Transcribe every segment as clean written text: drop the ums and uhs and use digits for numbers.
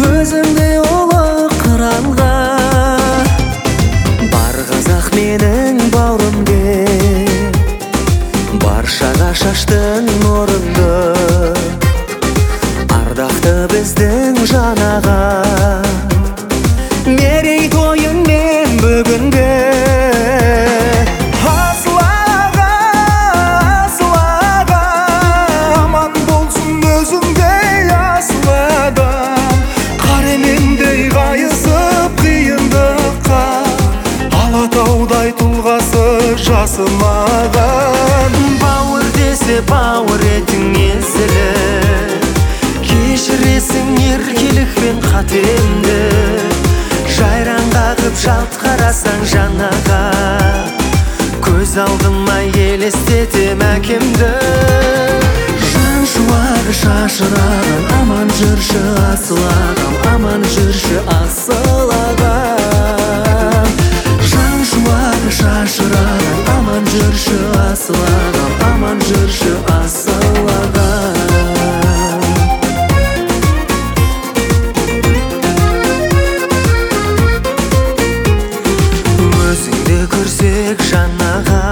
өзіңдей ұлы қыранға. Бар қазақ менің бауырымде, баршаға шаштың нұрыңды, ардақты біздің жанаға. Мерейтойыңмен бүгінгі асыл аға, асыл аға, аман болсын өзіңдей асыл адам. Қаремендей қайысып қиындыққа, Алатаудай тұлғасы жасымаған. Бауыр десе бауыр етің езілі, кешіресің еркелік пен қатемді. Жайраң қағып жалт қарасаң жанаға, көз алдыма елестетем әкемді. Жан шуағы шашыраған, аман жүрші асыл ағам, аман жүрші асыл ағам. Жан шуағы шашыраған, аман жүрші асыл ағам, аман жүрші асыл ағам. Өзіңді көрсек жанаға,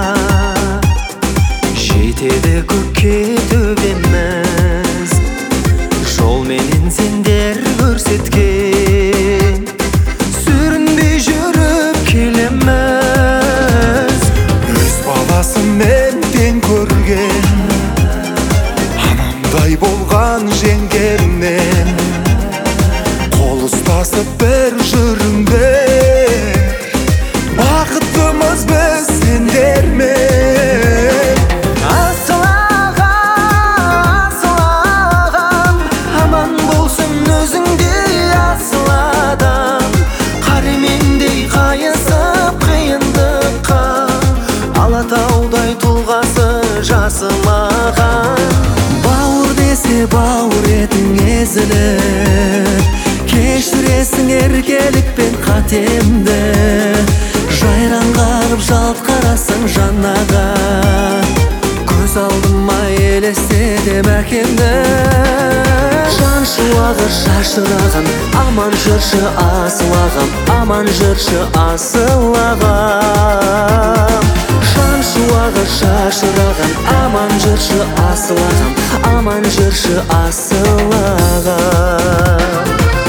жетеді көкке төбеміз. Жол менен сендер көрсеткен, сүрінбей жүріп келеміз. Өз баласымен тең көрген, анамдай болған жеңгемнен, қол ұстасып бір жүріңдер. Бақыттымыз біз сендермен. Асыл аға, асыл ағам, аман болсын өзіңдей асыл адам. Қаремендей қайысып қиындыққа, Алатаудай тұлғасы жасымаған. Бауыр десе бауыр етің езіліп, кешіресің еркелік пен қатемді. Жайраң қағып жалт қарасаң жанаға, көз алдыма елестетем әкемді. Жан шуағы шашыраған, аман жүрші асыл ағам, аман жүрші асыл ағам. Жан шуағы шашыраған, аман жүрші асыл ағам, аман жүрші асыл ағам.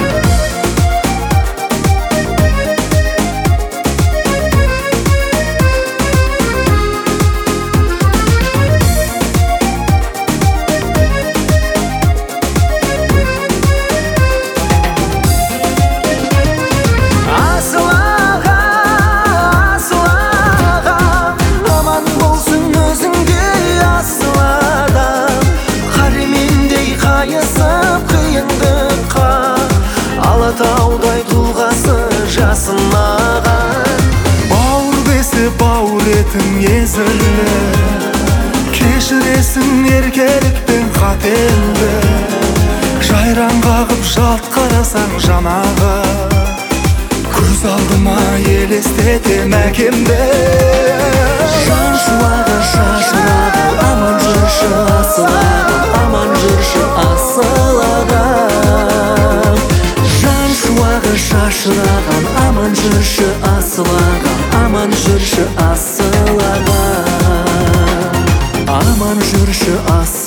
Алатаудай тұлғасы жасымаған. Бауыр десе бауыр етің езіліп, кешіресің еркелік пен қатемді. Жайраң қағып жалт қарасаң жанаға, көз алдыма елестетем әкемді. Жан шуағы шашыраған, аман жүрші асыл ағам, аман жүрші асыл ағам. Шуағы шашыраған, аман жүрші асыл ағам, аман жүрші асыл ағам, аман жүрші асыл ағам.